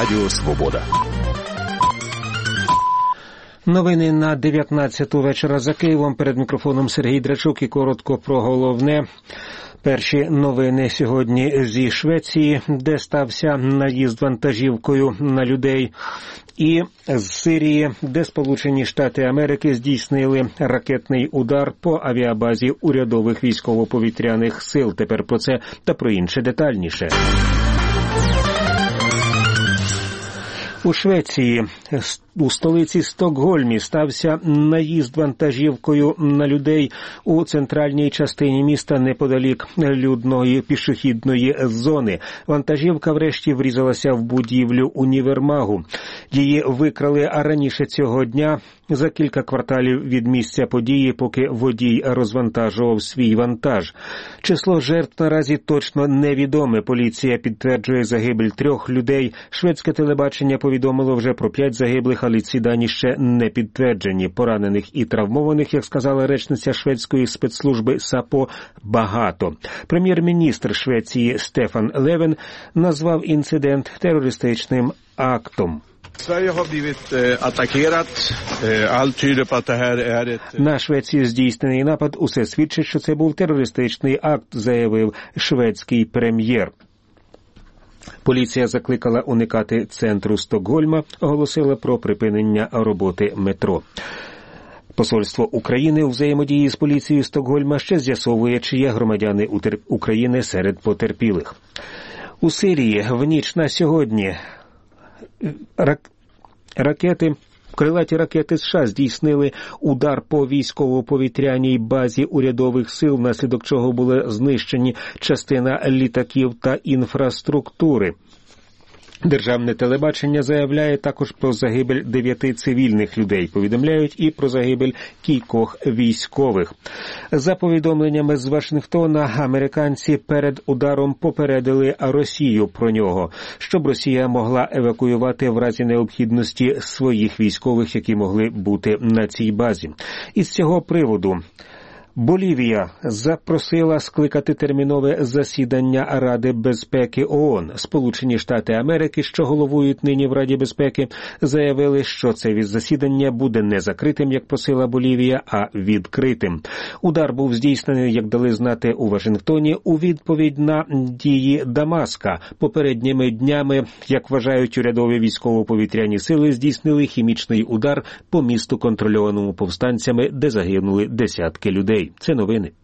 Радіо Свобода. Новини на 19-ту вечора за Києвом. Перед мікрофоном Сергій Драчук і коротко про головне. Перші новини сьогодні зі Швеції, де стався наїзд вантажівкою на людей. І з Сирії, де Сполучені Штати Америки здійснили ракетний удар по авіабазі урядових військово-повітряних сил. Тепер про це та про інше детальніше. У Швеції, у столиці Стокгольмі, стався наїзд вантажівкою на людей у центральній частині міста неподалік людної пішохідної зони. Вантажівка врешті врізалася в будівлю універмагу. Її викрали раніше цього дня, за кілька кварталів від місця події, поки водій розвантажував свій вантаж. Число жертв наразі точно невідоме. Поліція підтверджує загибель 3 людей. Шведське телебачення повідомило вже про 5 загиблих, але ці дані ще не підтверджені. Поранених і травмованих, як сказала речниця шведської спецслужби САПО, багато. Прем'єр-міністр Швеції Стефан Левен назвав інцидент терористичним актом. На Швецію здійснений напад. Усе свідчить, що це був терористичний акт, заявив шведський прем'єр. Поліція закликала уникати центру Стокгольма, оголосила про припинення роботи метро. Посольство України у взаємодії з поліцією Стокгольма ще з'ясовує, чи є громадяни України серед потерпілих. У Сирії в ніч на сьогодні крилаті ракети США здійснили удар по військово-повітряній базі урядових сил, внаслідок чого були знищені частина літаків та інфраструктури. Державне телебачення заявляє також про загибель 9 цивільних людей. Повідомляють і про загибель кількох військових. За повідомленнями з Вашингтона, американці перед ударом попередили Росію про нього, щоб Росія могла евакуювати в разі необхідності своїх військових, які могли бути на цій базі. Із цього приводу Болівія запросила скликати термінове засідання Ради безпеки ООН. Сполучені Штати Америки, що головують нині в Раді безпеки, заявили, що це засідання буде не закритим, як просила Болівія, а відкритим. Удар був здійснений, як дали знати у Вашингтоні, у відповідь на дії Дамаска. Попередніми днями, як вважають урядові військово-повітряні сили, здійснили хімічний удар по місту, контрольованому повстанцями, де загинули десятки людей. Це новини.